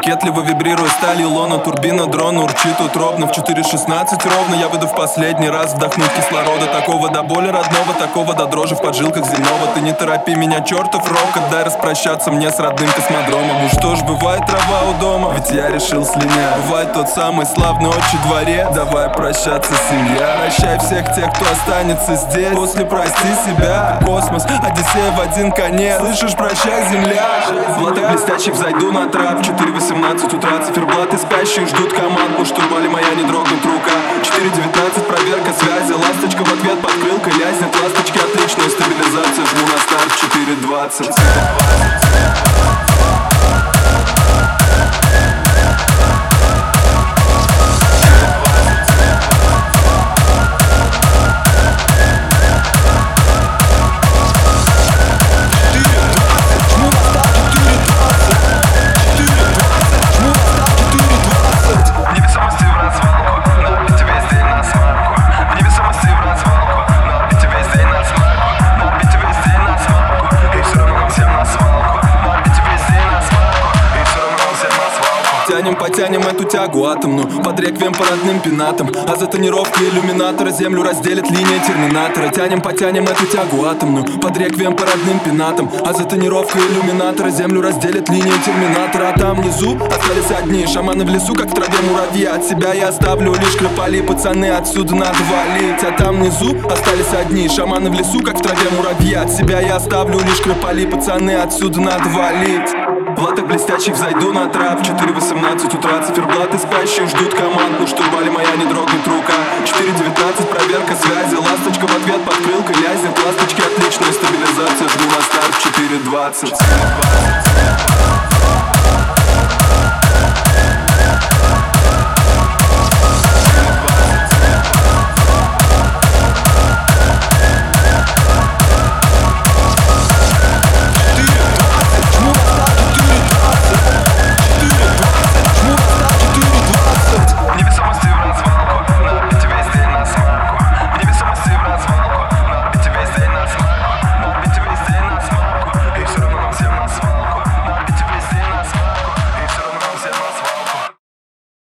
Кокетливо вибрируя сталью лона, турбина дрона урчит утробно. В 4:16 ровно я выйду в последний раз вдохнуть кислорода. Такого до боли родного, такого до дрожи в поджилках земного. Ты не торопи меня, чертов рок, отдай распрощаться мне с родным космодромом. Ну что ж, бывает трава у дома, ведь я решил слинять. Бывает тот самый славный отчий дворец, давай прощаться, семья. Прощай всех тех, кто останется здесь. После прости себя, космос, Одиссея в один конец. Слышишь, прощай, земля. В латах блестящих взойду на трап. 4:18 утра, циферблаты спящие ждут команд. На штурвале моя не дрогнет рука. 4:19 проверка связи. Ласточка в ответ под крылкой лязнет. Ласточки отличная стабилизация. Жму на старт 4:20. Потянем эту тягу атомную под реквием по родным пенатам. А за тонировки иллюминатора землю разделит линия терминатора. Потянем эту тягу атомную под реквием по родным пенатам. А за тонировкой иллюминатора землю разделит линия терминатора. А там внизу остались одни шаманы в лесу, как в траве муравьи. От себя я оставлю лишь крополи, пацаны, отсюда надо валить. А там внизу остались одни шаманы в лесу, как в траве муравьи. От себя я оставлю лишь крополи, пацаны, отсюда надо валить. В латах блестящих взойду на трап. 4:18 утра, циферблаты спящие ждут команд. На штурвале моя не дрогнет рука. 4:19 проверка связи. Ласточка в ответ под крылкой лязнет. Ласточки отличная стабилизация. Жму на старт 4:20.